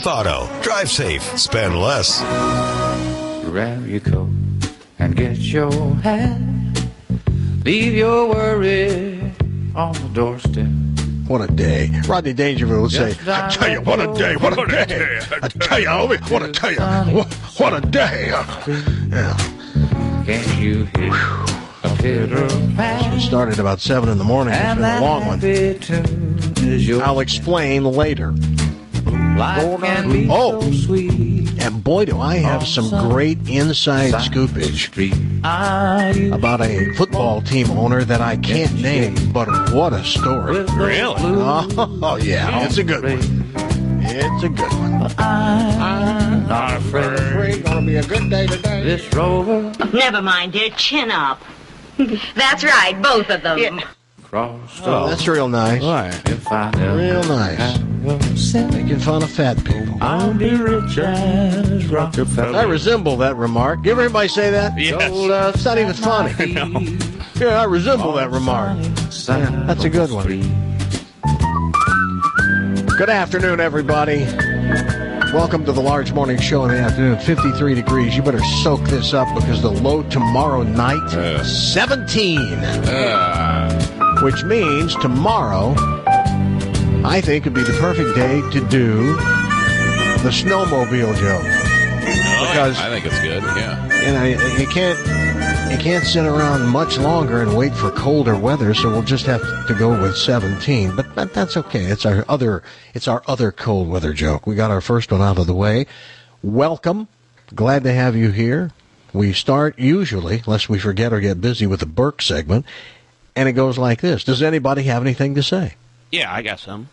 Auto. Drive safe. Spend less. Grab your coat and get your hat. Leave your worry on the doorstep. What a day. Rodney Dangerfield would say, I tell you, what a day, what a day. I tell you, Obi, what a tell you, what a day. Yeah. Can you hear a pitter pat? It started about 7 in the morning. It's been a long one. I'll explain later. Life can be so sweet. And boy, do I have some great inside scoopage about a football team owner that I can't name, but what a story. Really? Oh yeah. It's a good one. It's a good one. I'm not afraid. Gonna be a good day today. This rover Never mind, dear. Chin up. That's right, both of them. crossed Oh, that's real nice. If I never Real nice. Making fun of fat people. I'll be rich as Rockefeller. I resemble that remark. You ever anybody say that? Yes. It's not even funny. Yeah, I resemble that remark. Yeah, that's a good one. Good afternoon, everybody. Welcome to the Large Morning Show in the afternoon. 53 degrees. You better soak this up because the low tomorrow night, 17. Which means tomorrow, I think, would be the perfect day to do the snowmobile joke. Because I think it's good, yeah. And you can't sit around much longer and wait for colder weather, so we'll just have to go with 17. But that's okay. It's our other cold weather joke. We got our first one out of the way. Welcome. Glad to have you here. We start usually, unless we forget or get busy, with the Burke segment, and it goes like this. Does anybody have anything to say? Yeah, I got some.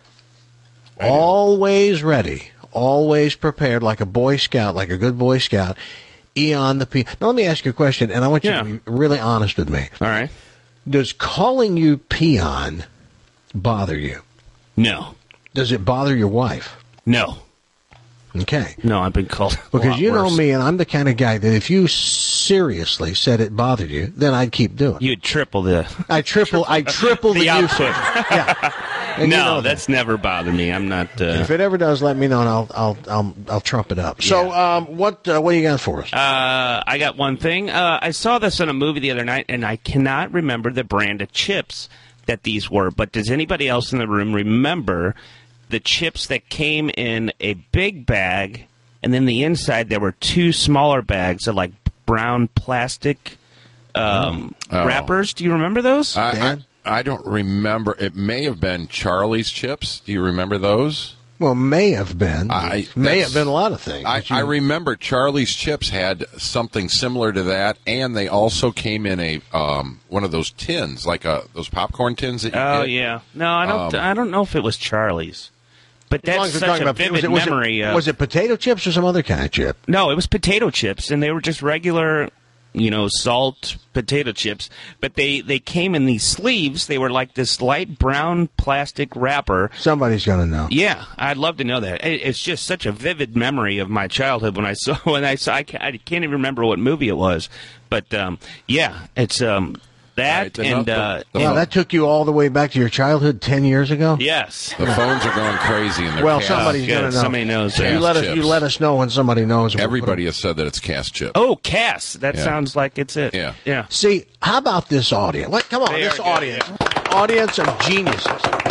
Always ready, always prepared, like a Boy Scout, like a good Boy Scout. Eon the Peon. Now, let me ask you a question, and I want you to be really honest with me. All right. Does calling you Peon bother you? No. Does it bother your wife? No. Okay. No, I've been called Because you know worse. me, and I'm the kind of guy that if you seriously said it bothered you, then I'd keep doing it. You'd triple the... I triple the output. usage. Yeah. And No, you know that's never bothered me. I'm not... If it ever does, let me know, and I'll trump it up. So, what do you got for us? I got one thing. I saw this in a movie the other night, and I cannot remember the brand of chips that these were. But does anybody else in the room remember the chips that came in a big bag, and then the inside there were two smaller bags of like brown plastic wrappers? Do you remember those? I don't remember. It may have been Charlie's chips. Do you remember those? Well, may have been. May have been a lot of things. I remember Charlie's chips had something similar to that, and they also came in a one of those tins, like those popcorn tins that you get. Yeah. No, I don't know if it was Charlie's. But As long that's as we're such talking a about- vivid memory. Was it potato chips or some other kind of chip? No, it was potato chips, and they were just regular, salt potato chips. But they came in these sleeves. They were like this light brown plastic wrapper. Somebody's going to know. Yeah, I'd love to know that. It's just such a vivid memory of my childhood when I saw. I can't even remember what movie it was, but it's that Right, and Wow, that took you all the way back to your childhood 10 years ago? yes. The phones are going crazy in their Well, cast. somebody's going to know. Somebody knows that. You let Chips. us know when somebody knows. Everybody has said that it's cast chip. Oh, Cass. That Yeah. sounds like it's it. Yeah. Yeah. See, how about this audience? Come on, They this are good, audience. Audience of geniuses.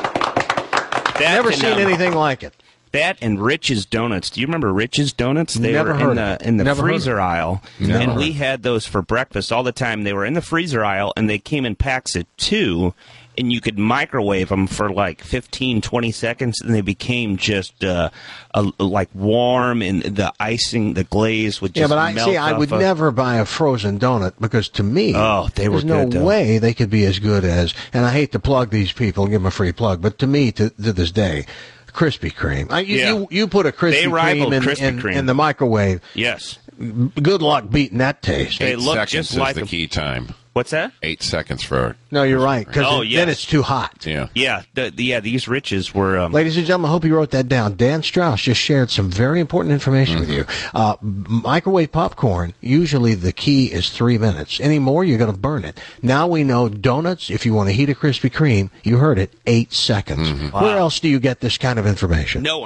That Never and, seen anything like it. That and Rich's Donuts. Do you remember Rich's Donuts? They Never were heard in of the in the Never heard freezer aisle, Never and heard. we had those for breakfast all the time. They were in the freezer aisle, and they came in packs of 2, and you could microwave them for like 15, 20 seconds, and they became just like warm, and the icing, the glaze would just melt I would off of- never buy a frozen donut because to me, they were there's no good, though. way they could be as good as, and I hate to plug these people and give them a free plug, but to me, to this day, Krispy Kreme. You put a They Krispy rivaled Kreme Krispy Kreme. in the microwave. Yes. Good luck beating that taste. They 8 look seconds just is like the a- key time. What's that? 8 seconds for... No, you're right, because Oh, then yes. it's too hot. Yeah. Yeah. These Rich's were. Ladies and gentlemen, I hope you wrote that down. Dan Strauss just shared some very important information with you. Microwave popcorn, usually the key is 3 minutes. Any more, you're going to burn it. Now we know donuts, if you want to heat a Krispy Kreme, you heard it, 8 seconds. Where else do you get this kind of information? Nowhere.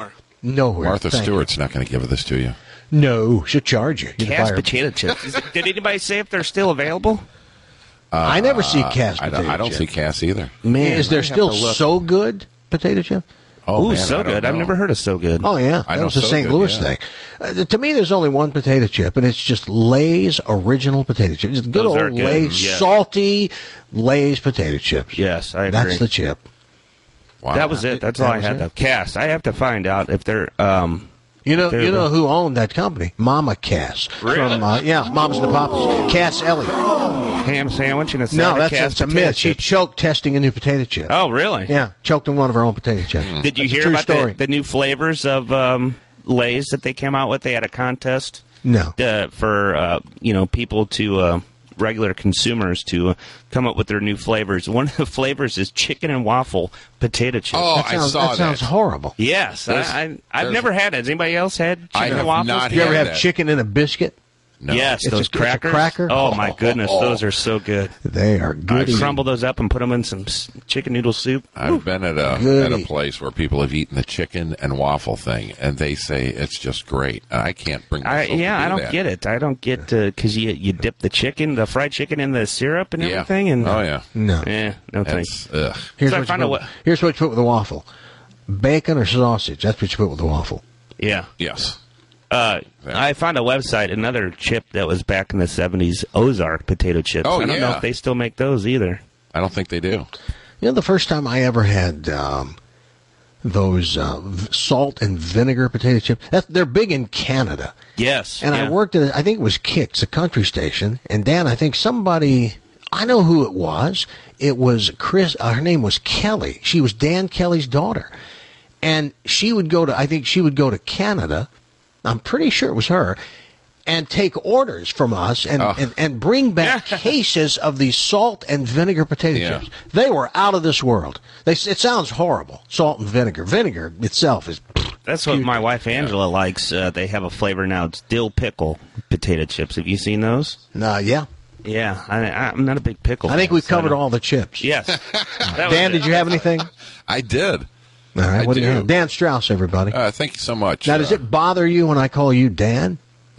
Nowhere. Martha Thank you. Stewart's not going to give this to you. No, she'll charge you. You'd Cass buy her- potato chips. Did anybody say if they're still available? I never see Cass I potato don't chip. see Cass either. Man, Is there I have still to look. So Good potato chip? Oh, Ooh, man, So I don't Good. I've know. never heard of So Good. Oh, yeah. I That know was a So St. Good, Louis yeah. thing. To me, there's only one potato chip, and it's just Lay's original potato chip. Just good Those are old good, Lay's, yeah. salty Lay's potato chips. Yes, I agree. That's the chip. Wow. That was it. That's all That I was had it? to Cass. I have to find out if they're You know There you go. who owned that company? Mama Cass. Really? From, Mamas and the Papas. Cass Elliott. ham sandwich and a side No, of that's Cass a potato myth. She chips. choked testing a new potato chip. Oh, really? Yeah, choked on one of her own potato chips. Did you That's a hear true about story? the new flavors of Lay's that they came out with? They had a contest No. for people to regular consumers to come up with their new flavors. One of the flavors is chicken and waffle potato chip. Oh, That sounds, I saw that sounds horrible. Yes, I've never had it. Has anybody else had I chicken have and waffles? not Do you ever Yeah, have that- chicken in a biscuit? No. Yes, It's those a crackers. cracker? Oh my goodness, those are so good. They are I good. crumble those up and put them in some chicken noodle soup. I've been at a Goody. place where people have eaten the chicken and waffle thing, and they say it's just great. I can't bring myself to do I don't that. get it. I don't get because you dip the fried chicken in the syrup and Yeah. everything. And Oh, yeah. No. no thanks. That's, ugh. Here's So I what, found you out put, here's what you put with the waffle. Bacon or sausage. That's what you put with the waffle. Yeah. Yes. I found a website, another chip that was back in the 70s, Ozark potato chips. Oh, I don't know yeah. if they still make those either. I don't think they do. You know, the first time I ever had those salt and vinegar potato chips, they're big in Canada. Yes. And yeah. I worked at, I think it was Kicks, a country station. And Dan, I think somebody, I know who it was. It was Chris, her name was Kelly. She was Dan Kelly's daughter. And she would go to Canada. I'm pretty sure it was her. And take orders from us and bring back cases of these salt and vinegar potato Yeah. chips. They were out of this world. It sounds horrible. Salt and vinegar. Vinegar itself is. That's what my wife Angela likes. They have a flavor now. It's dill pickle potato chips. Have you seen those? Yeah. Yeah. I'm not a big pickle I think fan, we've so I covered don't- all the chips. Yes. That was Dan, it. did you have anything? I did. All right, I what do you do. have? Dan Strauss, everybody. Thank you so much. Now, does it bother you when I call you Dan?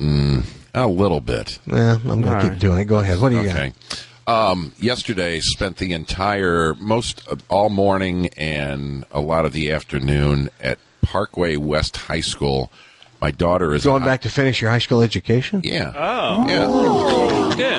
A little bit. Well, I'm going All to keep right. doing it. Go ahead. What do you Okay. Yesterday, spent the entire all morning and a lot of the afternoon at Parkway West High School. My daughter is got? Going back to finish your high school education? Yeah. Oh. Yeah. Good.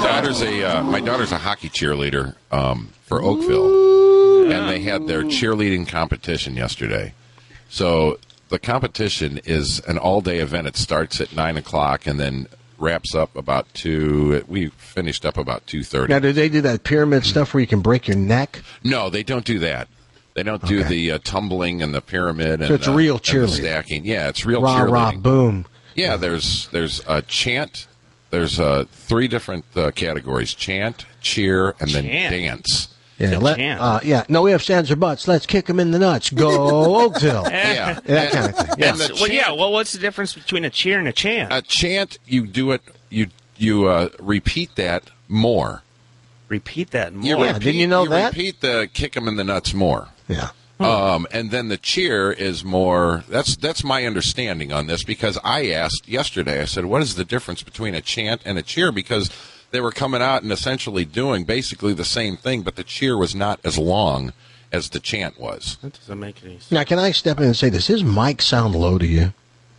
My daughter's a hockey cheerleader for Oakville, and they had their cheerleading competition yesterday. So the competition is an all-day event. It starts at 9:00 and then wraps up about 2. We finished up about 2:30. Now, do they do that pyramid stuff where you can break your neck? No, they don't do that. They don't do the tumbling and the pyramid. And, So it's real and the cheerleading. stacking. Yeah, it's real Rah, cheerleading. rah, boom. Yeah, there's a chant. There's 3 different categories: chant, cheer, and then Chant. dance. Yeah, The chant. no ifs, ands, or buts. Let's kick them in the nuts. Go Oakville. Yeah, That kind of thing. Yeah. And the Well, yeah. chant- Well, what's the difference between a cheer and a chant? A chant, you do it. You repeat that more. Repeat that more. You repeat, didn't you know that? Repeat the kick 'em in the nuts more. Yeah. And then the cheer is more. That's my understanding on this, because I asked yesterday. I said, "What is the difference between a chant and a cheer?" Because they were coming out and essentially doing basically the same thing, but the cheer was not as long as the chant was. That doesn't make any sense. Now, can I step in and say this? Does his mic sound low to you?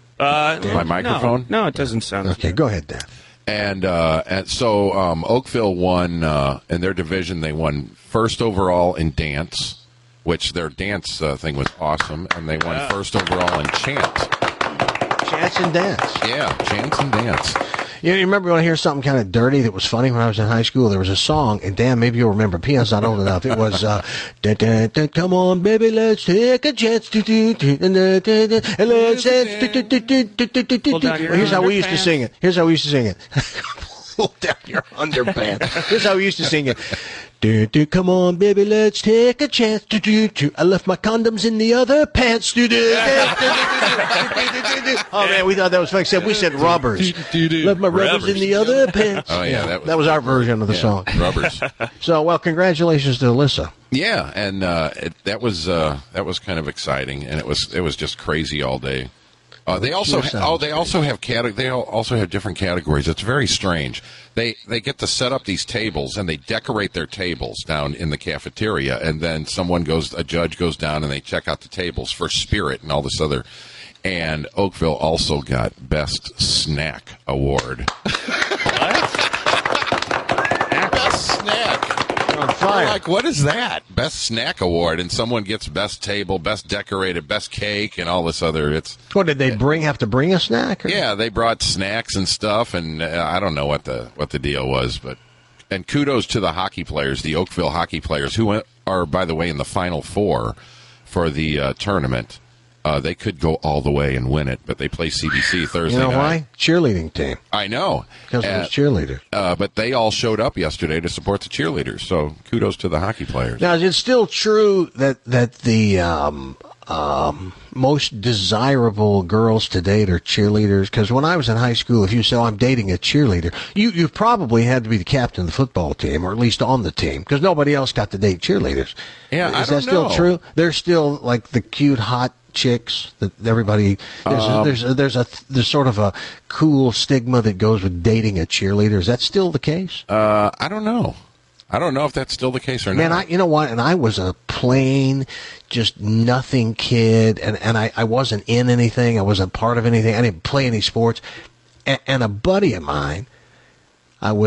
My microphone? No, it doesn't sound. Okay, go ahead, Dan. And so Oakville won in their division. They won first overall in dance, which their dance thing was awesome, and they won first overall in chant. Chance and dance. Yeah, chant and dance. You remember when I hear something kind of dirty that was funny when I was in high school? There was a song, and Dan, maybe you'll remember. Pion's not old enough. It was, dun, dun, dun, come on, baby, let's take a chance. Dun, dun, dun, dun, dun, dun, and let's dance. Dun, dun, dun, dun, dun, dun, dun, Pull down dun. your Here's how we used to underpants. sing it. Here's how we used to sing it. Pull down your underpants. Here's how we used to sing it. Do, do, come on, baby, let's take a chance. Do, do, do. I left my condoms in the other pants. Do, do, do, do, do, do, do. Oh, man, we thought that was funny. We said rubbers. Left my rubbers in the other pants. Oh, yeah. That was our version of the song. Rubbers. So, well, congratulations to Alyssa. Yeah, and that was kind of exciting, and it was just crazy all day. They also have different categories. It's very strange. They get to set up these tables and they decorate their tables down in the cafeteria, and then a judge goes down and they check out the tables for spirit and all this other. And Oakville also got Best Snack Award. Best Snack. On fire. Like, what is that? Best Snack Award, and someone gets Best Table, Best Decorated, Best Cake, and all this other. What did they have to bring a snack? Or? Yeah, they brought snacks and stuff, and I don't know what the deal was, and kudos to the hockey players, the Oakville hockey players, who are, by the way, in the Final Four for the tournament. They could go all the way and win it, but they play CBC Thursday night. You know why? Cheerleading team. I know. Because it was cheerleaders. But they all showed up yesterday to support the cheerleaders, so kudos to the hockey players. Now, is it still true that the most desirable girls to date are cheerleaders? Because when I was in high school, if you say, I'm dating a cheerleader, you probably had to be the captain of the football team, or at least on the team, because nobody else got to date cheerleaders. Yeah, Is that still true? They're still like the cute, hot chicks that everybody there's sort of a cool stigma that goes with dating a cheerleader. Is that still the case? I don't know. I don't know if that's still the case or not. Man, you know what? And I was a plain, just nothing kid, and I wasn't in anything. I wasn't part of anything. I didn't play any sports. And a buddy of mine, I'd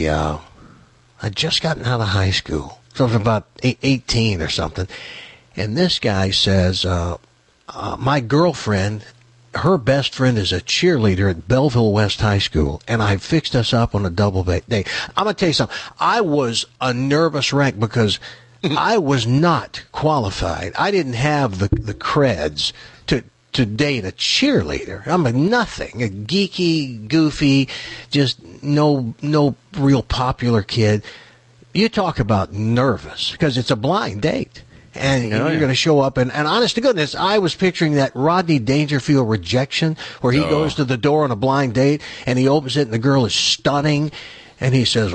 just gotten out of high school, so I was about 18 or something. And this guy says, my girlfriend, her best friend is a cheerleader at Belleville West High School, and I fixed us up on a double date. I'm going to tell you something. I was a nervous wreck because I was not qualified. I didn't have the creds to date a cheerleader. I'm a nothing, a geeky, goofy, just no real popular kid. You talk about nervous, because it's a blind date. And you're going to show up, and honest to goodness, I was picturing that Rodney Dangerfield rejection, where he goes to the door on a blind date, and he opens it, and the girl is stunning, and he says,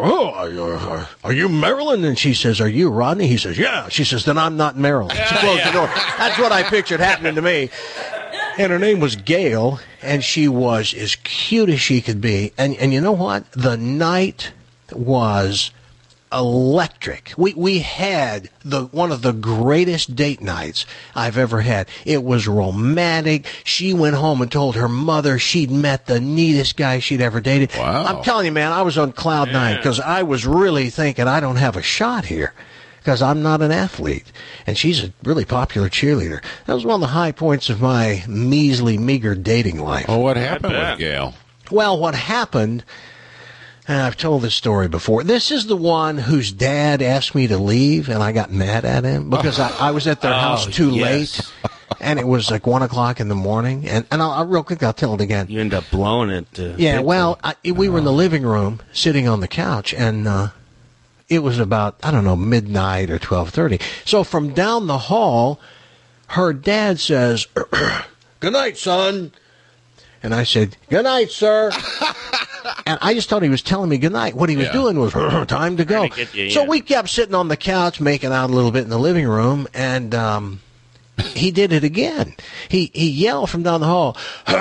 are you Marilyn? And she says, are you Rodney? He says, yeah. She says, then I'm not Marilyn. She closed the door. That's what I pictured happening to me. And her name was Gail, and she was as cute as she could be. And you know what? The night was electric. We had one of the greatest date nights I've ever had. It was romantic. She went home and told her mother she'd met the neatest guy she'd ever dated. Wow. I'm telling you, man, I was on cloud nine, because I was really thinking I don't have a shot here, because I'm not an athlete. And she's a really popular cheerleader. That was one of the high points of my meager dating life. Oh, what happened with Gail? Well, what happened, and I've told this story before. This is the one whose dad asked me to leave, and I got mad at him because I was at their house too late, and it was like 1 o'clock in the morning. And I'll real quick, I'll tell it again. You end up blowing it. Yeah, well, we were in the living room sitting on the couch, and it was about, I don't know, midnight or 12:30. So from down the hall, her dad says, "Good night, son." And I said, "Good night, sir." And I just thought he was telling me good night. What he was doing was, time to go. So we kept sitting on the couch, making out a little bit in the living room, and he did it again. He yelled from down the hall,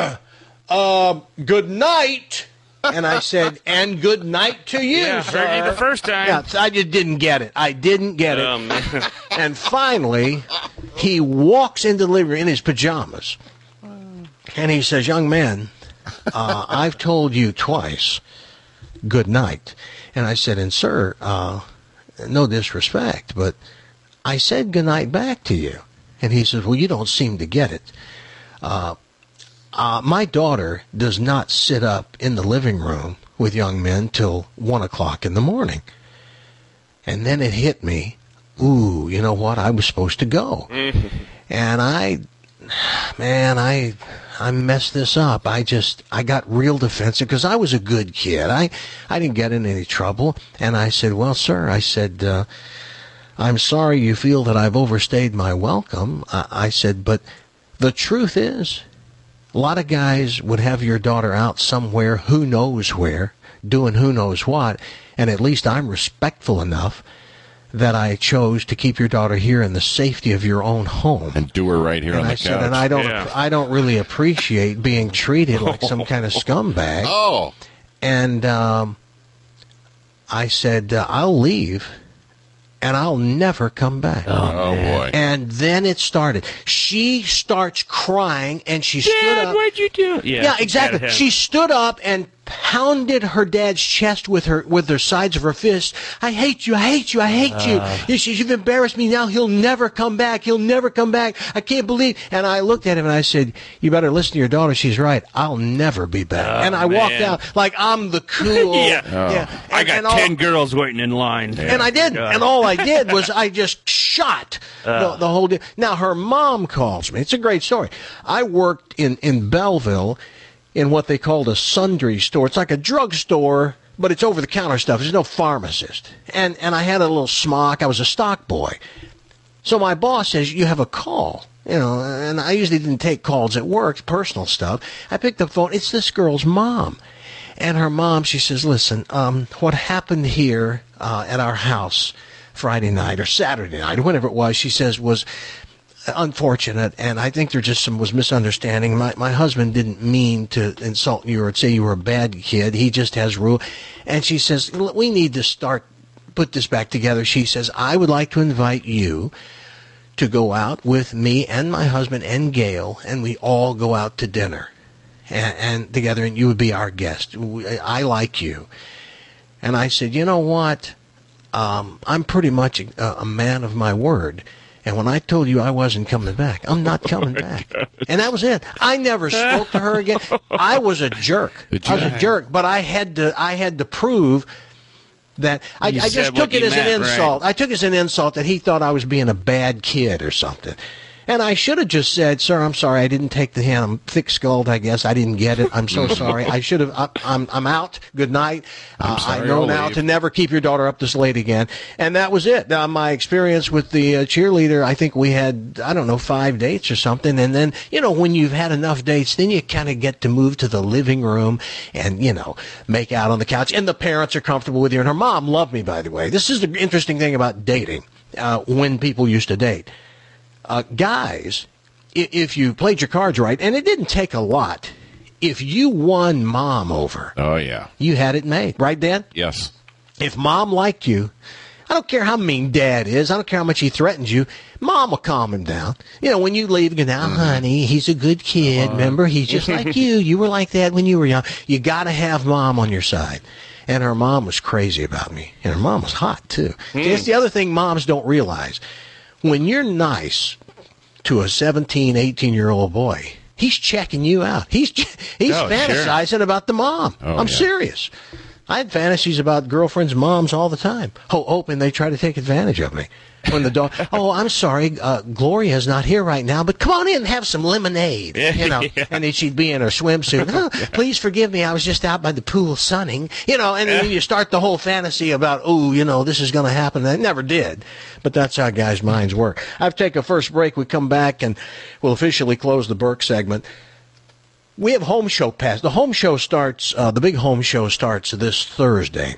"Good night." And I said, "And good night to you, sir." Heard you the first time. Yeah, I just didn't get it. I didn't get it. And finally, he walks into the living room in his pajamas. And he says, "Young man, I've told you twice, good night." And I said, "And sir, no disrespect, but I said good night back to you." And he says, "Well, you don't seem to get it. My daughter does not sit up in the living room with young men till 1 o'clock in the morning." And then it hit me, ooh, you know what? I was supposed to go. And I I messed this up. I got real defensive because I was a good kid. I didn't get in any trouble. And I said, well, sir, I said, I'm sorry you feel that I've overstayed my welcome. I said, but the truth is, a lot of guys would have your daughter out somewhere, who knows where, doing who knows what, and at least I'm respectful enough that I chose to keep your daughter here in the safety of your own home. And do her right here on the couch. And I don't really appreciate being treated like some kind of scumbag. Oh. And I said, I'll leave, and I'll never come back. Oh, boy. And then it started. She starts crying, and she stood up. What'd you do? Yeah, exactly. She stood up and pounded her dad's chest with the sides of her fists. I hate you, I hate you, I hate you. You've embarrassed me now. He'll never come back. He'll never come back. I can't believe. And I looked at him and I said, you better listen to your daughter. She's right. I'll never be back. And I walked out like I'm the cool. I got 10 girls waiting in line. And I didn't. And all I did was I just shot the whole deal. Now, her mom calls me. It's a great story. I worked in Belleville in what they called a sundry store. It's like a drugstore, but it's over-the-counter stuff. There's no pharmacist. And I had a little smock. I was a stock boy. So my boss says, you have a call. You know, and I usually didn't take calls at work, personal stuff. I picked up the phone. It's this girl's mom. And her mom, she says, listen, what happened here at our house Friday night or Saturday night, whenever it was, she says, was unfortunate, and I think there just was misunderstanding. My husband didn't mean to insult you or say you were a bad kid. He just has rule. And she says, we need to put this back together. She says, I would like to invite you to go out with me and my husband and Gail, and we all go out to dinner and together, and you would be our guest. I like you. And I said, you know what? I'm pretty much a man of my word. And when I told you I wasn't coming back, I'm not coming back. And that was it. I never spoke to her again. I was a jerk. I was a jerk, but I had to prove that I just took it as an insult. Right. I took it as an insult that he thought I was being a bad kid or something. And I should have just said, sir, I'm sorry, I didn't take the hint. I'm thick-skulled, I guess. I didn't get it. I'm so sorry. I should have. I'm out. Good night. I know now to never keep your daughter up this late again. And that was it. My experience with the cheerleader, I think we had, 5 dates or something. And then, when you've had enough dates, then you kind of get to move to the living room and, make out on the couch. And the parents are comfortable with you. And her mom loved me, by the way. This is the interesting thing about dating, when people used to date. Guys, if you played your cards right, and it didn't take a lot, if you won mom over, oh yeah, you had it made, right, Dan? Yes. If mom liked you, I don't care how mean dad is, I don't care how much he threatens you, mom will calm him down. When you leave, you go, now, honey, he's a good kid, remember, he's just like you. You were like that when you were young. You got to have mom on your side. And her mom was crazy about me, and her mom was hot, too. See, that's the other thing moms don't realize. When you're nice to a 17, 18-year-old boy, he's checking you out. He's fantasizing about the mom. I'm serious. I had fantasies about girlfriends' moms all the time, hoping they try to take advantage of me. When the dog, I'm sorry, Gloria's not here right now, but come on in and have some lemonade, And then she'd be in her swimsuit. Please forgive me, I was just out by the pool sunning, and then you start the whole fantasy about, this is going to happen. That never did, but that's how guys' minds work. I have to take a first break. We come back and we'll officially close the Burke segment. We have home show pass. The home show starts, the big home show starts this Thursday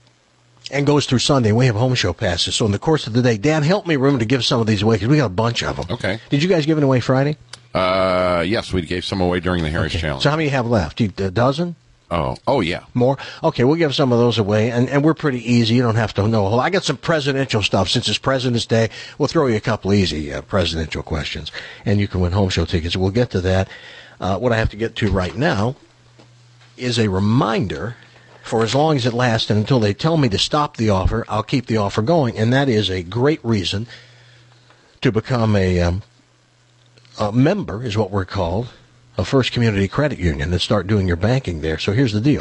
and goes through Sunday. We have home show passes. So in the course of the day, Dan, help me room to give some of these away because we got a bunch of them. Okay. Did you guys give it away Friday? Yes, we gave some away during the Harry's Challenge. So how many you have left? A dozen? Oh, yeah. More? Okay, we'll give some of those away, and we're pretty easy. You don't have to know a whole lot. I got some presidential stuff. Since it's President's Day, we'll throw you a couple easy presidential questions, and you can win home show tickets. We'll get to that. What I have to get to right now is a reminder for as long as it lasts, and until they tell me to stop the offer, I'll keep the offer going, and that is a great reason to become a member, is what we're called, a First Community Credit Union, and start doing your banking there. So here's the deal.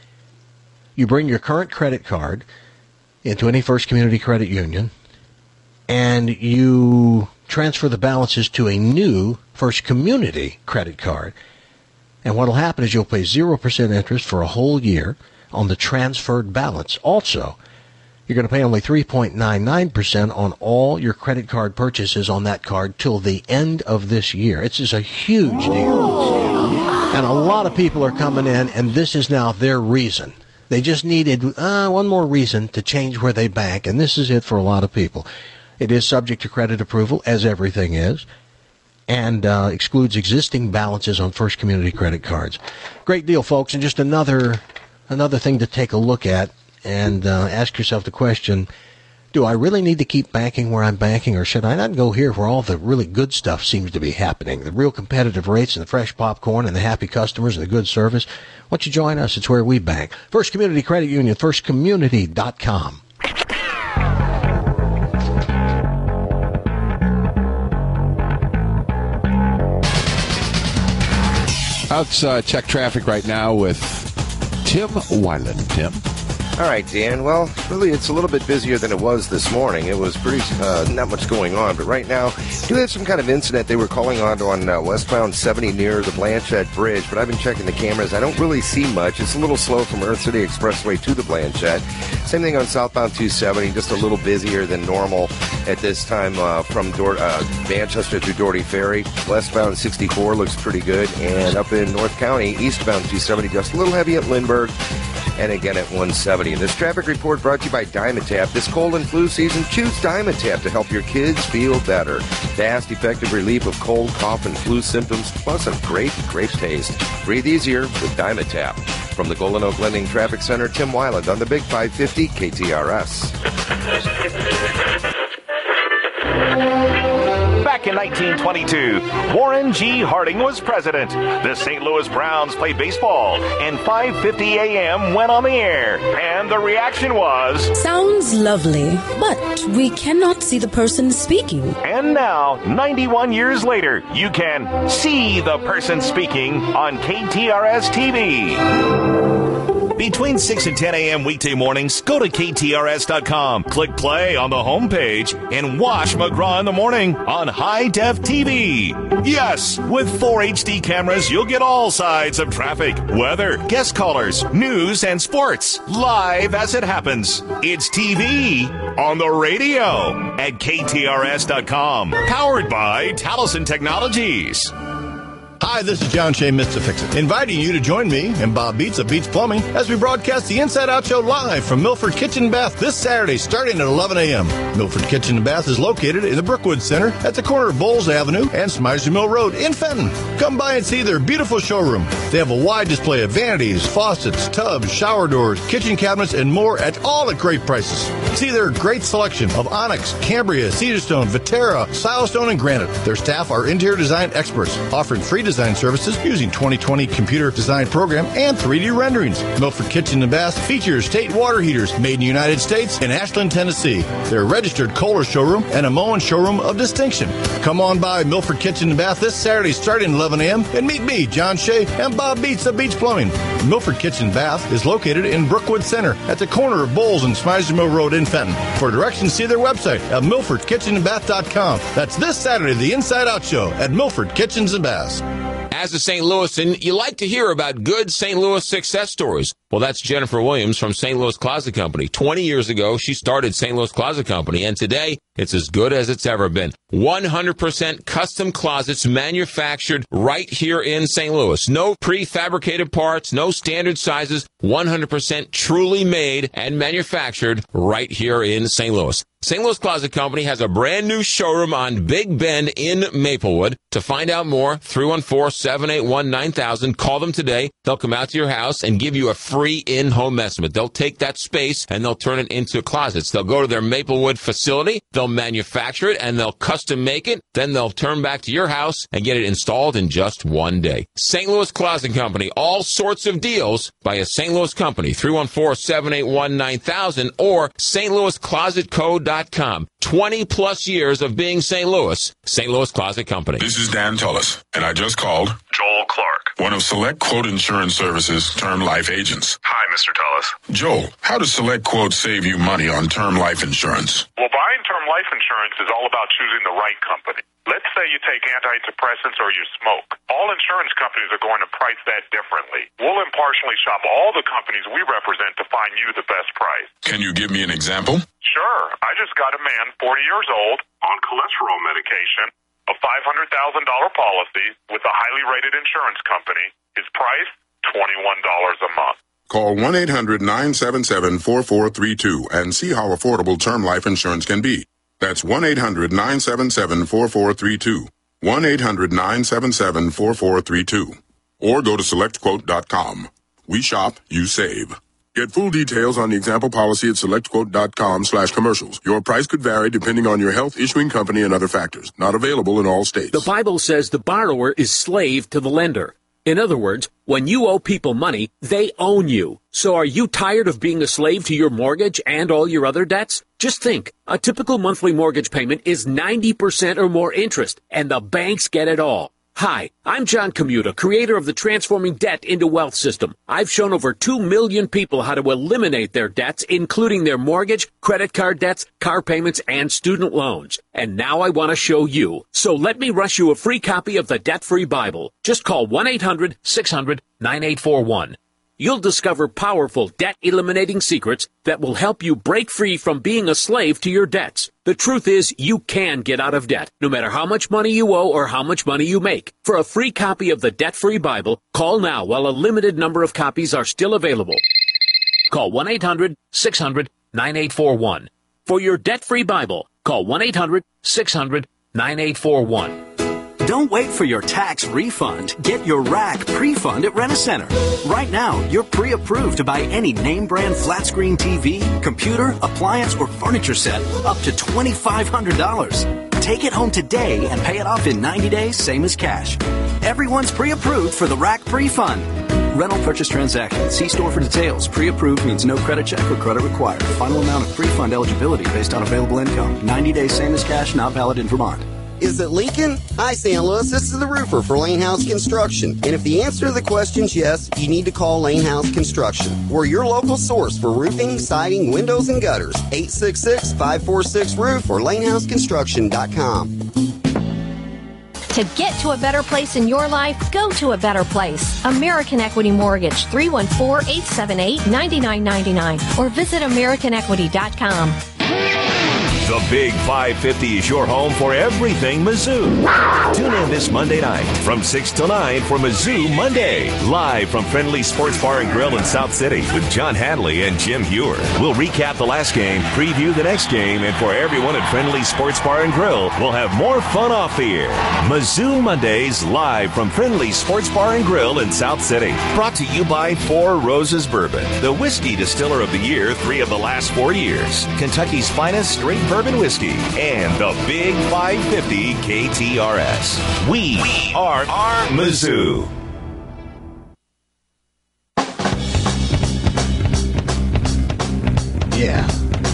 You bring your current credit card into any First Community Credit Union, and you transfer the balances to a new First Community credit card, And what will happen is you'll pay 0% interest for a whole year on the transferred balance. Also, you're going to pay only 3.99% on all your credit card purchases on that card till the end of this year. It's just a huge deal. And a lot of people are coming in, and this is now their reason. They just needed one more reason to change where they bank, and this is it for a lot of people. It is subject to credit approval, as everything is, and excludes existing balances on First Community credit cards. Great deal, folks, and just another thing to take a look at and ask yourself the question, do I really need to keep banking where I'm banking, or should I not go here where all the really good stuff seems to be happening? The real competitive rates and the fresh popcorn and the happy customers and the good service. Why don't you join us? It's where we bank. First Community Credit Union, firstcommunity.com. Let's check traffic right now with Tim Weiland. Tim? All right, Dan. Well, really, it's a little bit busier than it was this morning. It was pretty not much going on, but right now, we do have some kind of incident they were calling on westbound 70 near the Blanchette Bridge, but I've been checking the cameras. I don't really see much. It's a little slow from Earth City Expressway to the Blanchette. Same thing on southbound 270, just a little busier than normal at this time from Manchester to Doherty Ferry. Westbound 64 looks pretty good, and up in North County, eastbound 270, just a little heavy at Lindbergh. And again at 170. And this traffic report brought to you by Dimetapp. This cold and flu season, choose Dimetapp to help your kids feel better. Fast, effective relief of cold, cough, and flu symptoms, plus a great taste. Breathe easier with Dimetapp. From the Golden Oak Lending Traffic Center, Tim Weiland on the Big 550 KTRS. Back in 1922, Warren G. Harding was president. The St. Louis Browns played baseball, and 5:50 a.m. went on the air. And the reaction was... Sounds lovely, but we cannot see the person speaking. And now, 91 years later, you can see the person speaking on KTRS TV. Between 6 and 10 a.m. weekday mornings, go to KTRS.com, click play on the homepage, and watch McGraw in the Morning on High Def TV. Yes, with 4 HD cameras, you'll get all sides of traffic, weather, guest callers, news, and sports, live as it happens. It's TV on the radio at KTRS.com, powered by Taliesin Technologies. Hi, this is John Shea, Mr. Fix-It, inviting you to join me and Bob Beats of Beats Plumbing as we broadcast the Inside Out Show live from Milford Kitchen and Bath this Saturday starting at 11 a.m. Milford Kitchen and Bath is located in the Brookwood Center at the corner of Bowles Avenue and Smizer Mill Road in Fenton. Come by and see their beautiful showroom. They have a wide display of vanities, faucets, tubs, shower doors, kitchen cabinets, and more all at great prices. See their great selection of onyx, Cambria, Cedarstone, Viterra, Silestone, and granite. Their staff are interior design experts, offering free design services using 2020 computer design program and 3D renderings. Milford Kitchen and Bath features Tate water heaters made in the United States in Ashland, Tennessee. They're a registered Kohler showroom and a Moen showroom of distinction. Come on by Milford Kitchen and Bath this Saturday starting at 11 a.m. and meet me, John Shea, and Bob Beats of Beats Plumbing. Milford Kitchen and Bath is located in Brookwood Center at the corner of Bowles and Smizer Mill Road in Fenton. For directions, see their website at milfordkitchenandbath.com. That's this Saturday, the Inside Out Show at Milford Kitchens and Baths. As a St. Louisan, you like to hear about good St. Louis success stories. Well, that's Jennifer Williams from St. Louis Closet Company. 20 years ago, she started St. Louis Closet Company, and today, it's as good as it's ever been. 100% custom closets manufactured right here in St. Louis. No prefabricated parts, no standard sizes, 100% truly made and manufactured right here in St. Louis. St. Louis Closet Company has a brand new showroom on Big Bend in Maplewood. To find out more, 314-781-9000. Call them today. They'll come out to your house and give you a free in-home estimate. They'll take that space and they'll turn it into closets. They'll go to their Maplewood facility. They'll manufacture it and they'll custom make it. Then they'll turn back to your house and get it installed in just one day. St. Louis Closet Company. All sorts of deals by a St. Louis company. 314-781-9000 or stlouisclosetco.com. 20 plus years of being St. Louis. St. Louis Closet Company. This is Dan Tullis, and I just called Joel Clark, one of Select Quote Insurance Services' term life agents. Hi, Mr. Tullis. Joel, how does Select Quote save you money on term life insurance? Well, buying term life insurance is all about choosing the right company. Let's say you take antidepressants or you smoke. All insurance companies are going to price that differently. We'll impartially shop all the companies we represent to find you the best price. Can you give me an example? Sure. I just got a man, 40 years old, on cholesterol medication, a $500,000 policy with a highly rated insurance company. His price, $21 a month. Call 1-800-977-4432 and see how affordable term life insurance can be. That's 1-800-977-4432. 1-800-977-4432. Or go to selectquote.com. We shop, you save. Get full details on the example policy at selectquote.com/commercials. Your price could vary depending on your health, issuing company, and other factors. Not available in all states. The Bible says the borrower is slave to the lender. In other words, when you owe people money, they own you. So are you tired of being a slave to your mortgage and all your other debts? Just think, a typical monthly mortgage payment is 90% or more interest, and the banks get it all. Hi, I'm John Commuta, creator of the Transforming Debt into Wealth system. I've shown over 2 million people how to eliminate their debts, including their mortgage, credit card debts, car payments, and student loans. And now I want to show you. So let me rush you a free copy of the Debt-Free Bible. Just call 1-800-600-9841. You'll discover powerful debt-eliminating secrets that will help you break free from being a slave to your debts. The truth is, you can get out of debt, no matter how much money you owe or how much money you make. For a free copy of the Debt-Free Bible, call now while a limited number of copies are still available. Call 1-800-600-9841. For your Debt-Free Bible, call 1-800-600-9841. Don't wait for your tax refund. Get your rack pre-fund at Rent-A-Center. Right now, you're pre-approved to buy any name brand flat screen TV, computer, appliance, or furniture set up to $2,500. Take it home today and pay it off in 90 days, same as cash. Everyone's pre-approved for the rack pre-fund. Rental purchase transaction. See store for details. Pre-approved means no credit check or credit required. Final amount of pre-fund eligibility based on available income. 90 days, same as cash, not valid in Vermont. Is it Lincoln? Hi, St. Louis. This is the roofer for Lane House Construction. And if the answer to the question is yes, you need to call Lane House Construction. We're your local source for roofing, siding, windows, and gutters. 866-546-ROOF or lanehouseconstruction.com. To get to a better place in your life, go to a better place. American Equity Mortgage, 314-878-9999 or visit AmericanEquity.com. The Big 550 is your home for everything Mizzou. Tune in this Monday night from 6 till 9 for Mizzou Monday. Live from Friendly Sports Bar and Grill in South City with John Hadley and Jim Hewer. We'll recap the last game, preview the next game, and for everyone at Friendly Sports Bar and Grill, we'll have more fun off the air. Mizzou Mondays live from Friendly Sports Bar and Grill in South City. Brought to you by Four Roses Bourbon, the whiskey distiller of the year 3 of the last 4 years. Kentucky's finest straight bourbon whiskey, and the Big 550 KTRS. We are Mizzou. Yeah.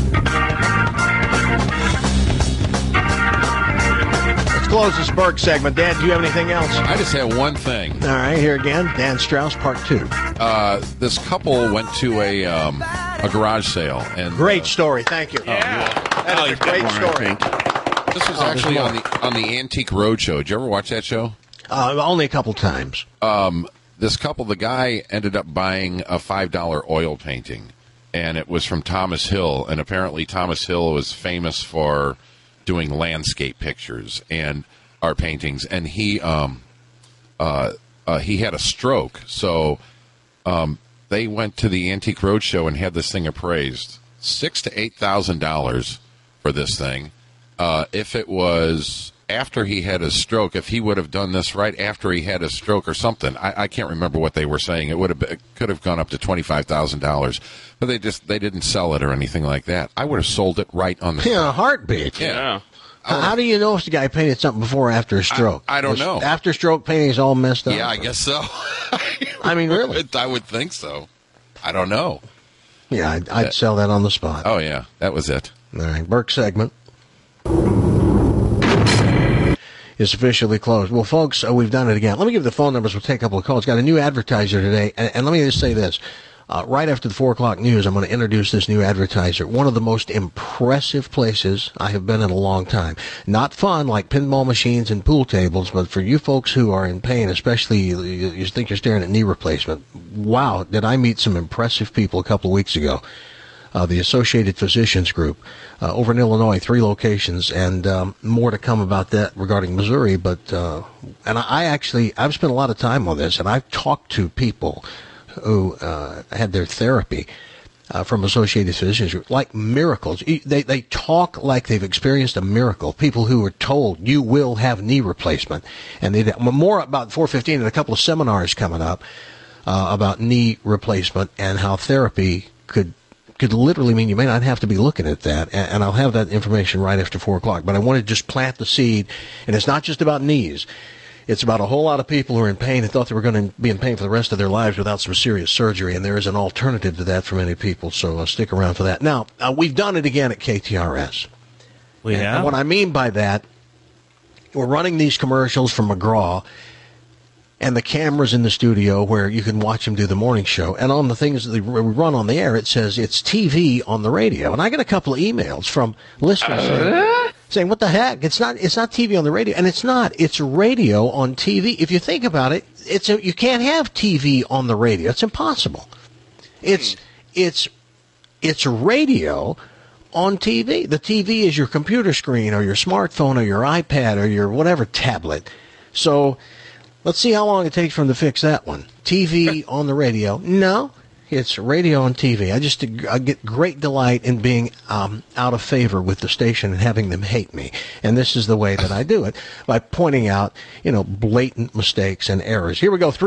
Let's close this Burke segment. Dan, do you have anything else? I just have one thing. All right, here again, Dan Strauss, part 2. This couple went to a garage sale, and great story. Thank you. Yeah. That is a great story. This was actually on the Antique Roadshow. Did you ever watch that show? Only a couple times. This couple, the guy ended up buying a $5 oil painting, and it was from Thomas Hill. And apparently, Thomas Hill was famous for doing landscape pictures and art paintings. And he had a stroke, so they went to the Antique Roadshow and had this thing appraised $6,000 to $8,000 for this thing. If it was after he had his stroke, if he would have done this right after he had his stroke or something, I can't remember what they were saying. It could have gone up to $25,000, but they didn't sell it or anything like that. I would have sold it right on the a heartbeat. Yeah. How do you know if the guy painted something before or after a stroke? I don't know. After stroke painting's all messed up. Yeah, I guess so. I mean, really? I would think so. I don't know. Yeah, I'd sell that on the spot. Oh, yeah. That was it. All right, Burke segment is officially closed. Well, folks, we've done it again. Let me give the phone numbers. We'll take a couple of calls. Got a new advertiser today, and let me just say this. Right after the 4 o'clock news, I'm going to introduce this new advertiser. One of the most impressive places I have been in a long time. Not fun like pinball machines and pool tables, but for you folks who are in pain, especially you think you're staring at knee replacement. Wow, did I meet some impressive people a couple of weeks ago. The Associated Physicians Group over in Illinois, 3 locations, and more to come about that regarding Missouri. But and I've spent a lot of time on this, and I've talked to people who had their therapy from Associated Physicians Group, like miracles. They talk like they've experienced a miracle. People who were told you will have knee replacement, and they more about 4:15 and a couple of seminars coming up about knee replacement and how therapy could literally mean you may not have to be looking at that, and I'll have that information right after 4 o'clock. But I want to just plant the seed, and it's not just about knees. It's about a whole lot of people who are in pain and thought they were going to be in pain for the rest of their lives without some serious surgery, and there is an alternative to that for many people, so stick around for that. Now, we've done it again at KTRS. And what I mean by that, we're running these commercials from McGraw, and the cameras in the studio where you can watch them do the morning show. And on the things that we run on the air, it says it's TV on the radio. And I get a couple of emails from listeners saying, what the heck? It's not TV on the radio. And it's not. It's radio on TV. If you think about it, you can't have TV on the radio. It's impossible. It's radio on TV. The TV is your computer screen or your smartphone or your iPad or your whatever tablet. So let's see how long it takes for them to fix that one. TV on the radio. No, it's radio on TV. I get great delight in being out of favor with the station and having them hate me. And this is the way that I do it, by pointing out, blatant mistakes and errors. Here we go,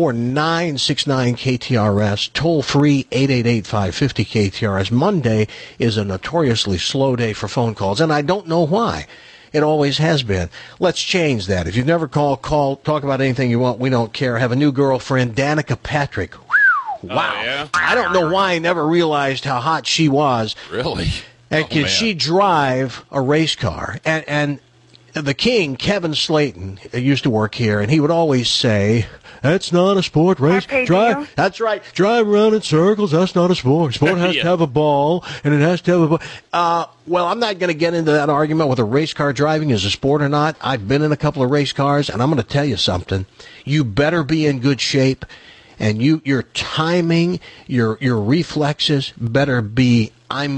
314-969-KTRS, toll-free 888-550-KTRS. Monday is a notoriously slow day for phone calls, and I don't know why. It always has been. Let's change that. If you've never called, talk about anything you want. We don't care. Have a new girlfriend, Danica Patrick. Wow. Oh, yeah? I don't know why I never realized how hot she was. Really? And could she drive a race car? And the king, Kevin Slayton, used to work here, and he would always say, that's not a sport, race. Drive. That's right. Drive around in circles. That's not a sport. Sport has to have a ball, and it has to have a ball. Well, I'm not going to get into that argument whether race car driving is a sport or not. I've been in a couple of race cars, and I'm going to tell you something. You better be in good shape, and your timing, your reflexes better be,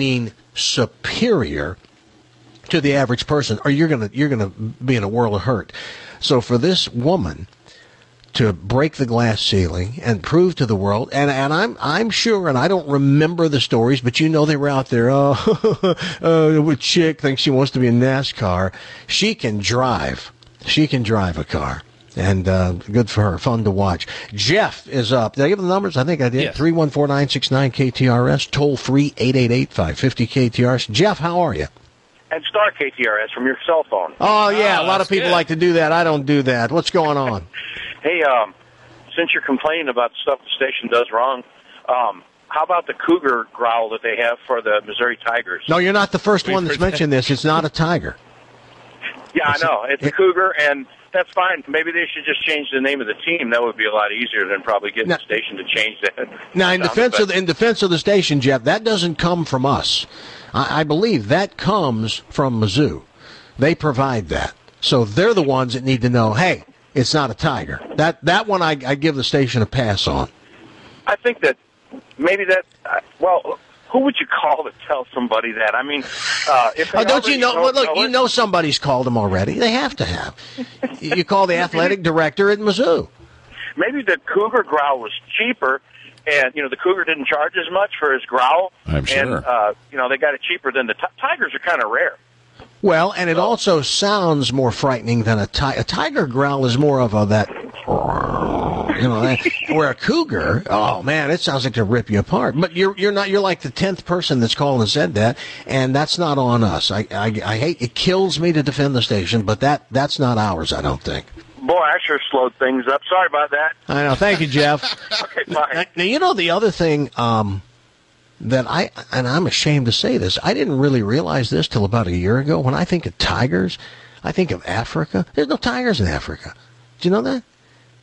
superior to the average person, or you're gonna be in a world of hurt. So for this woman to break the glass ceiling and prove to the world, and I'm sure, and I don't remember the stories, but they were out there. A chick thinks she wants to be in NASCAR. She can drive. She can drive a car. And good for her. Fun to watch. Jeff is up. Did I give the numbers? I think I did. Yes. 314-969-KTRS. Toll free 888-550-KTRS. Jeff, how are you? And star KTRS from your cell phone. Oh, yeah. A lot of people like to do that. I don't do that. What's going on? Hey, since you're complaining about the stuff the station does wrong, how about the cougar growl that they have for the Missouri Tigers? No, you're not the first one that's mentioned this. It's not a tiger. Yeah, I know. It's a cougar, and that's fine. Maybe they should just change the name of the team. That would be a lot easier than probably getting the station to change that. Now, in defense of the station, Jeff, that doesn't come from us. I believe that comes from Mizzou. They provide that. So they're the ones that need to know, hey, it's not a tiger. That one I give the station a pass on. I think that maybe that, who would you call to tell somebody that? If don't you know? Look, you know somebody's called them already. They have to have. You call the athletic director at Mizzou. Maybe the cougar growl was cheaper, and the cougar didn't charge as much for his growl. I'm sure. And they got it cheaper than the tigers are kind of rare. Well, and it also sounds more frightening than a tiger. A tiger growl is more of that. Where a cougar, oh man, it sounds like to rip you apart. But you're not. You're like the 10th person that's called and said that, and that's not on us. I hate. It kills me to defend the station, but that's not ours. I don't think. Boy, I sure slowed things up. Sorry about that. I know. Thank you, Jeff. Okay, bye. Now the other thing that I'm ashamed to say this, I didn't really realize this till about a year ago. When I think of tigers, I think of Africa. There's no tigers in Africa. Do you know that?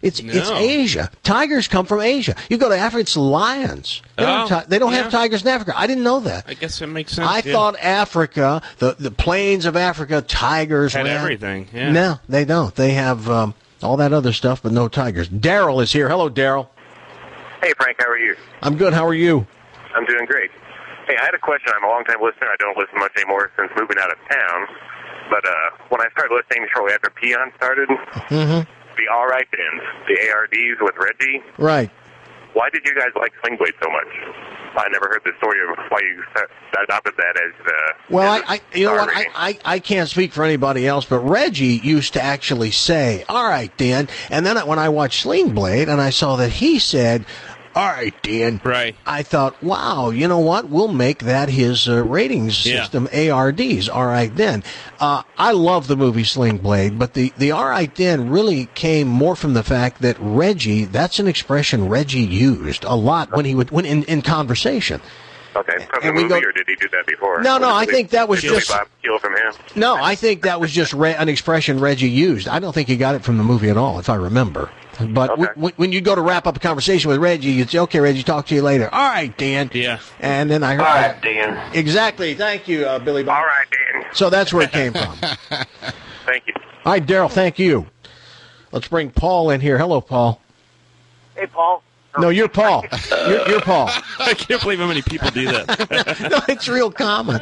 It's Asia. Tigers come from Asia. You go to Africa, it's lions. They don't have tigers in Africa. I didn't know that. I guess it makes sense. I thought Africa, the plains of Africa, tigers had ran. everything. Yeah. No, they don't. They have all that other stuff, but no tigers. Daryl is here. Hello, Daryl. Hey, Frank. How are you? I'm good. How are you? I'm doing great. Hey, I had a question. I'm a long-time listener. I don't listen much anymore since moving out of town. But when I started listening shortly after Peon started, the All Right Dens, the ARDs with Reggie. Right. Why did you guys like Sling Blade so much? I never heard the story of why you adopted that as well, you know what? I can't speak for anybody else, but Reggie used to actually say, "All right, Dan." And then when I watched Sling Blade and I saw that he said, "All right, Dan," right, I thought, wow, you know what? We'll make that his ratings system, ARDs. All right, then. I love the movie Sling Blade, but the All Right, then really came more from the fact that Reggie, that's an expression Reggie used a lot when in conversation. Okay, from the movie, or did he do that before? No, I think that was just Bob steal from him. No, I think that was just an expression Reggie used. I don't think he got it from the movie at all, if I remember. But when you go to wrap up a conversation with Reggie, you'd say, "Okay, Reggie, talk to you later." "All right, Dan." Yeah. And then I heard, "All right, Dan." Exactly. Thank you, Billy Bob. "All right, Dan." So that's where it came from. Thank you. All right, Daryl, thank you. Let's bring Paul in here. Hello, Paul. Hey, Paul. No, you're Paul. You're Paul. I can't believe how many people do that. No, it's real common.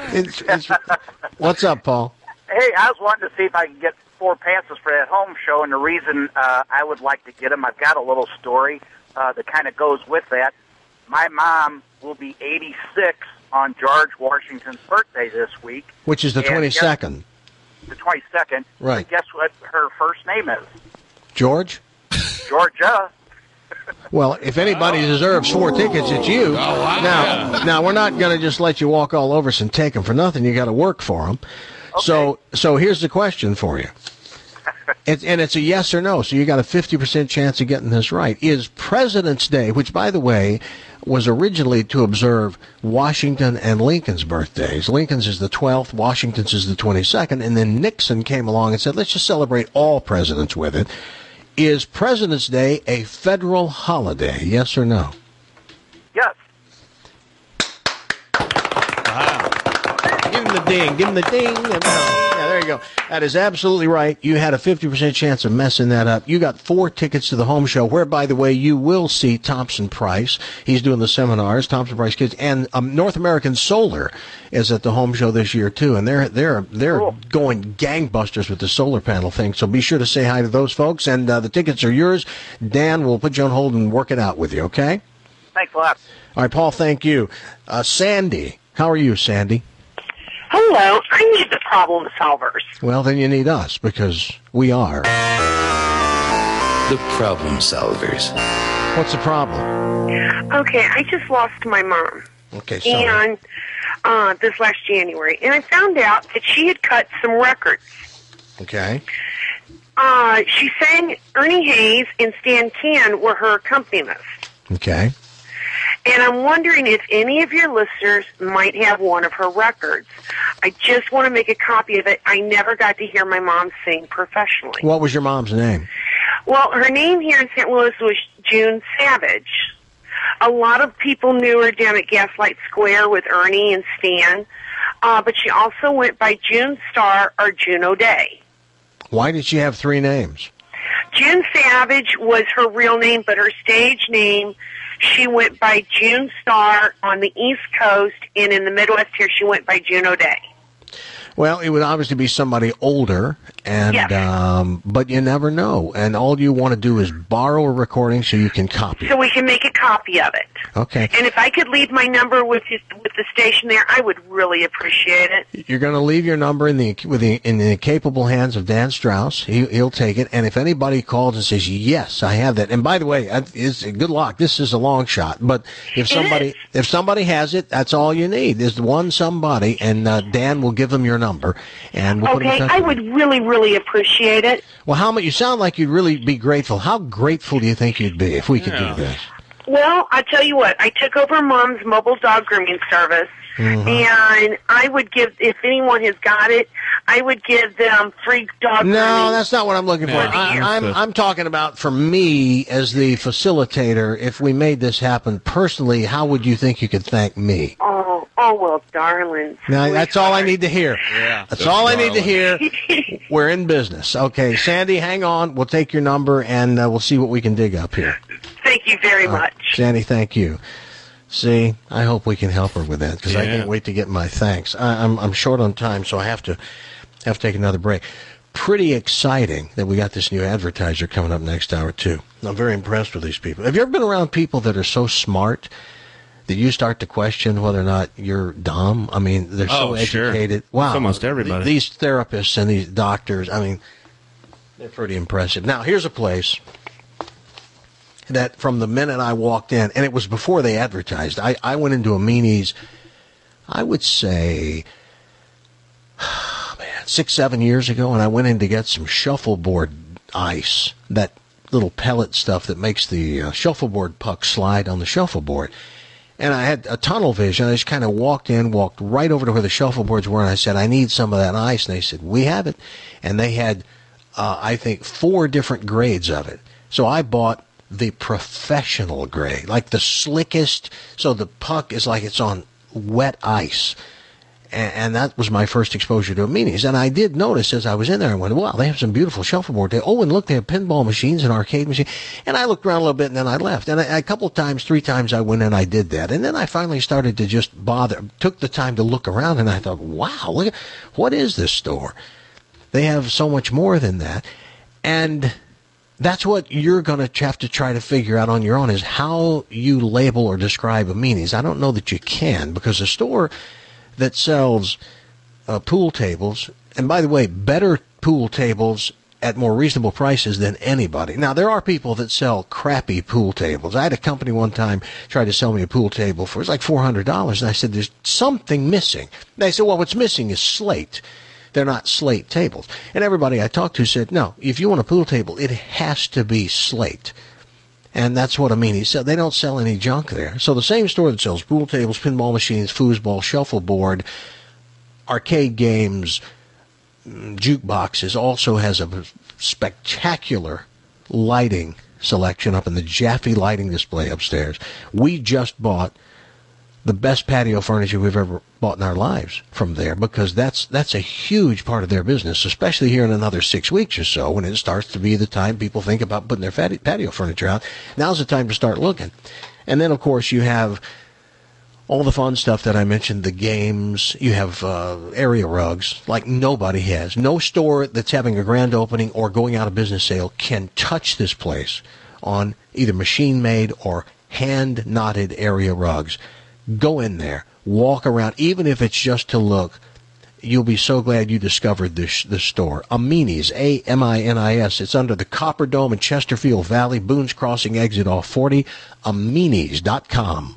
What's up, Paul? Hey, I was wanting to see if I could get 4 passes for that home show, and the reason I would like to get them, I've got a little story that kind of goes with that. My mom will be 86 on George Washington's birthday this week. Which is the 22nd. The 22nd. Right. And guess what her first name is? George? Georgia. Well, if anybody deserves 4 tickets, it's you. Oh, wow. Now, we're not going to just let you walk all over us and take them for nothing. You got to work for them. Okay. So here's the question for you. It's a yes or no, so you got a 50% chance of getting this right. Is President's Day, which, by the way, was originally to observe Washington and Lincoln's birthdays. Lincoln's is the 12th, Washington's is the 22nd, and then Nixon came along and said, let's just celebrate all presidents with it. Is President's Day a federal holiday, yes or no? Yes. Wow. Give him the ding. Give him the ding. Yeah, there you go. That is absolutely right. You had a 50% chance of messing that up. You got 4 tickets to the home show, where, by the way, you will see Thompson Price. He's doing the seminars, Thompson Price Kids, and North American Solar is at the home show this year too, and they're cool. Going gangbusters with the solar panel thing. So be sure to say hi to those folks, and the tickets are yours. Dan will put you on hold and work it out with you. Okay? Thanks a lot. All right, Paul. Thank you. Sandy, how are you, Sandy? Hello, I need the problem solvers. Well, then you need us, because we are the problem solvers. What's the problem? Okay, I just lost my mom. Okay, sorry. And this last January, and I found out that she had cut some records. Okay. She sang Ernie Hayes and Stan Can were her accompanist. Okay. And I'm wondering if any of your listeners might have one of her records. I just want to make a copy of it. I never got to hear my mom sing professionally. What was your mom's name? Well, her name here in St. Louis was June Savage. A lot of people knew her down at Gaslight Square with Ernie and Stan, but she also went by June Star or June O'Day. Why did she have 3 names? June Savage was her real name, but her stage name, she went by June Star on the East Coast, and in the Midwest here, she went by June O'Day. Well, it would obviously be somebody older, and yes. But you never know. And all you want to do is borrow a recording so you can copy it. So we can make a copy of it. Okay. And if I could leave my number with the station there, I would really appreciate it. You're going to leave your number in the capable hands of Dan Strauss. He'll take it. And if anybody calls and says, yes, I have that. And by the way, good luck. This is a long shot. But if somebody has it, that's all you need is one somebody, and Dan will give them your number. And we'll put it in touch. I would really, really appreciate it. Well, you sound like you'd really be grateful. How grateful do you think you'd be if we could do this? Well, I tell you what, I took over Mom's mobile dog grooming service, and I would give, if anyone has got it, I would give them free dog No, grooming. that's not what I'm looking for. I'm talking about for me as the facilitator. If we made this happen personally, how would you think you could thank me? Oh, well, darling. Now, that's all I need to hear. Yeah. That's all I need to hear. We're in business. Okay, Sandy, hang on. We'll take your number, and we'll see what we can dig up here. Thank you very much. Sandy, thank you. See, I hope we can help her with that, because I can't wait to get my thanks. I'm short on time, so I have to take another break. Pretty exciting that we got this new advertiser coming up next hour, too. I'm very impressed with these people. Have you ever been around people that are so smart that you start to question whether or not you're dumb? I mean, they're so educated. Sure. Wow. It's almost everybody. These therapists and these doctors, I mean, they're pretty impressive. Now, here's a place that from the minute I walked in, and it was before they advertised, I went into a Meanies, I would say, 6-7 years ago, and I went in to get some shuffleboard ice, that little pellet stuff that makes the shuffleboard puck slide on the shuffleboard. And I had a tunnel vision. I just kind of walked right over to where the shuffleboards were, and I said, I need some of that ice. And they said, we have it. And they had, I think, 4 different grades of it. So I bought the professional grade, like the slickest, so the puck is like it's on wet ice. And that was my first exposure to a Meanies. And I did notice as I was in there, I went, wow, they have some beautiful shuffleboard. Oh, and look, they have pinball machines and arcade machines. And I looked around a little bit, and then I left. And a couple of times, 3 times I went in, I did that. And then I finally started to just took the time to look around, and I thought, wow, look, what is this store? They have so much more than that. And that's what you're going to have to try to figure out on your own, is how you label or describe a Meanies. I don't know that you can, because a store that sells pool tables, and by the way, better pool tables at more reasonable prices than anybody. Now, there are people that sell crappy pool tables. I had a company one time try to sell me a pool table for, it was like $400, and I said, there's something missing. They said, well, what's missing is slate. They're not slate tables. And everybody I talked to said, no, if you want a pool table, it has to be slate. And that's what a Meanies sell. They don't sell any junk there. So the same store that sells pool tables, pinball machines, foosball, shuffleboard, arcade games, jukeboxes, also has a spectacular lighting selection up in the Jaffe lighting display upstairs. We just bought the best patio furniture we've ever bought in our lives from there, because that's a huge part of their business, especially here in another 6 weeks or so, when it starts to be the time people think about putting their patio furniture out. Now's the time to start looking. And then, of course, you have all the fun stuff that I mentioned, the games. You have area rugs like nobody has. No store that's having a grand opening or going out of business sale can touch this place on either machine-made or hand-knotted area rugs. Go in there, walk around, even if it's just to look. You'll be so glad you discovered this store. A Meanies, A-M-I-N-I-S. It's under the Copper Dome in Chesterfield Valley, Boone's Crossing exit off 40, Meanies.com.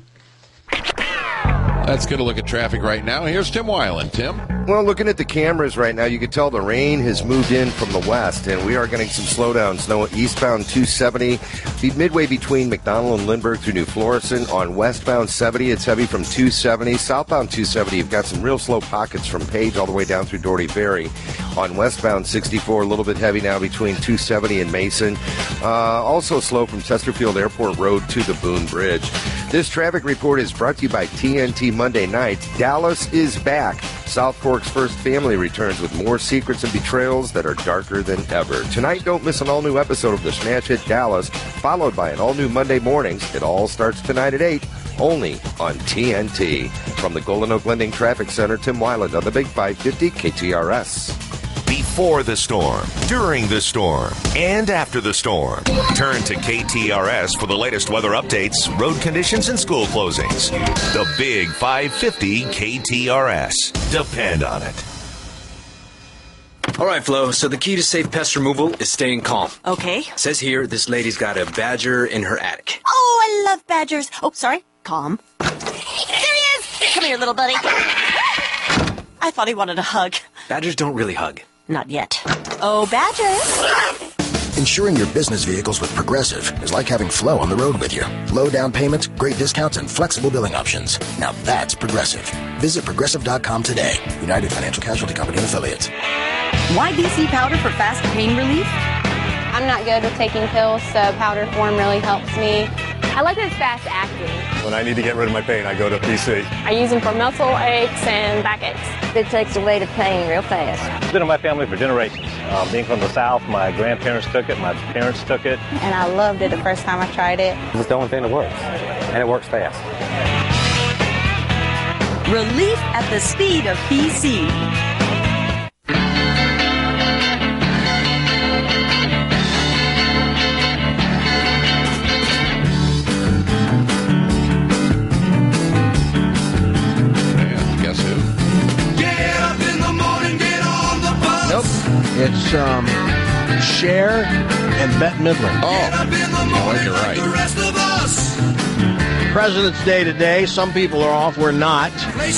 Let's get a look at traffic right now. Here's Tim Weiland. Tim? Well, looking at the cameras right now, you can tell the rain has moved in from the west, and we are getting some slowdowns. No, eastbound 270, midway between McDonald and Lindbergh through New Florissant. On westbound 70, it's heavy from 270. Southbound 270, you've got some real slow pockets from Page all the way down through Doherty Ferry. On westbound 64, a little bit heavy now between 270 and Mason. Also slow from Chesterfield Airport Road to the Boone Bridge. This traffic report is brought to you by TNT Monday Nights. Dallas is back. South Fork's first family returns with more secrets and betrayals that are darker than ever. Tonight, don't miss an all-new episode of the smash hit Dallas, followed by an all-new Monday mornings. It all starts tonight at 8, only on TNT. From the Golden Oak Lending Traffic Center, Tim Weiland on the Big 550 KTRS. Before the storm, during the storm, and after the storm. Turn to KTRS for the latest weather updates, road conditions, and school closings. The Big 550 KTRS. Depend on it. All right, Flo, so the key to safe pest removal is staying calm. Okay. It says here this lady's got a badger in her attic. Oh, I love badgers. Oh, sorry. Calm. There he is. Come here, little buddy. I thought he wanted a hug. Badgers don't really hug. Not yet. Oh, badger. Insuring your business vehicles with Progressive is like having Flo on the road with you. Low down payments, great discounts, and flexible billing options. Now that's Progressive. Visit Progressive.com today. United Financial Casualty Company and Affiliates. Why BC Powder for fast pain relief? I'm not good with taking pills, so powder form really helps me. I like that it's fast acting. When I need to get rid of my pain, I go to BC. I use them for muscle aches and back aches. It takes away the pain real fast. It's been in my family for generations. Being from the South, my grandparents took it, my parents took it. And I loved it the first time I tried it. It's the only thing that works, and it works fast. Relief at the speed of PC. It's Cher and Bette Midler. Oh, you're right. President's Day today. Some people are off. We're not.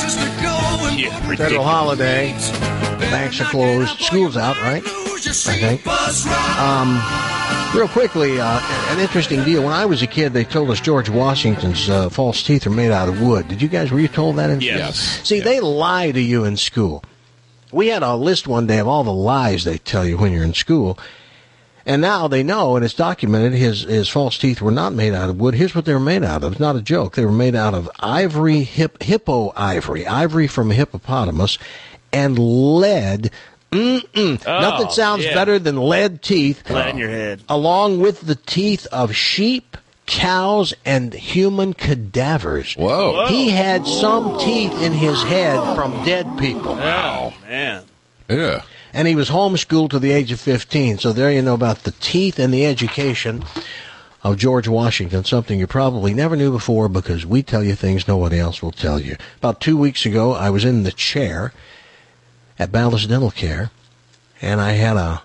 Federal holiday. Banks are closed. School's out, right? I think. Real quickly, an interesting deal. When I was a kid, they told us George Washington's false teeth are made out of wood. Were you told that? Yes. See, they lie to you in school. We had a list one day of all the lies they tell you when you're in school. And now they know, and it's documented, his false teeth were not made out of wood. Here's what they were made out of. It's not a joke. They were made out of ivory, hippo ivory from a hippopotamus, and lead. Nothing sounds better than lead teeth. Lead in your head. Along with the teeth of sheep, cows, and human cadavers. Whoa. He had some teeth in his head from dead people. Wow, man. Yeah. And he was homeschooled to the age of 15. So there you know about the teeth and the education of George Washington, something you probably never knew before because we tell you things nobody else will tell you. About 2 weeks ago, I was in the chair at Ballast Dental Care, and I had a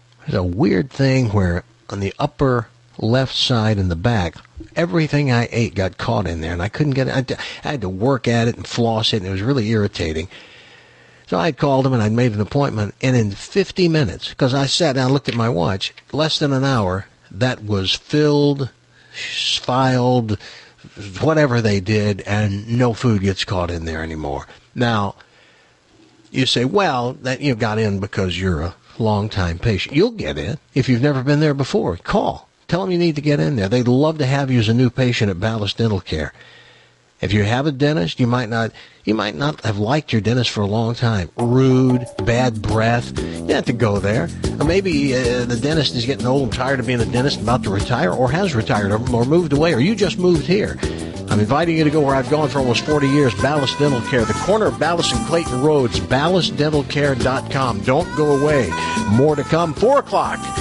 weird thing where on the upper left side and the back, everything I ate got caught in there, and I couldn't get it. I had to work at it and floss it, and it was really irritating. So I called him, and I'd made an appointment, and in 50 minutes, because I sat down and looked at my watch, less than an hour, that was filled, filed, whatever they did, and no food gets caught in there anymore. Now, you say, well, that you got in because you're a long-time patient. You'll get in if you've never been there before. Call. Tell them you need to get in there. They'd love to have you as a new patient at Ballast Dental Care. If you have a dentist, you might not have liked your dentist for a long time. Rude, bad breath. You have to go there. Or maybe the dentist is getting old and tired of being a dentist, about to retire, or has retired, or moved away, or you just moved here. I'm inviting you to go where I've gone for almost 40 years, Ballast Dental Care, the corner of Ballast and Clayton Roads, ballastdentalcare.com. Don't go away. More to come. 4 o'clock.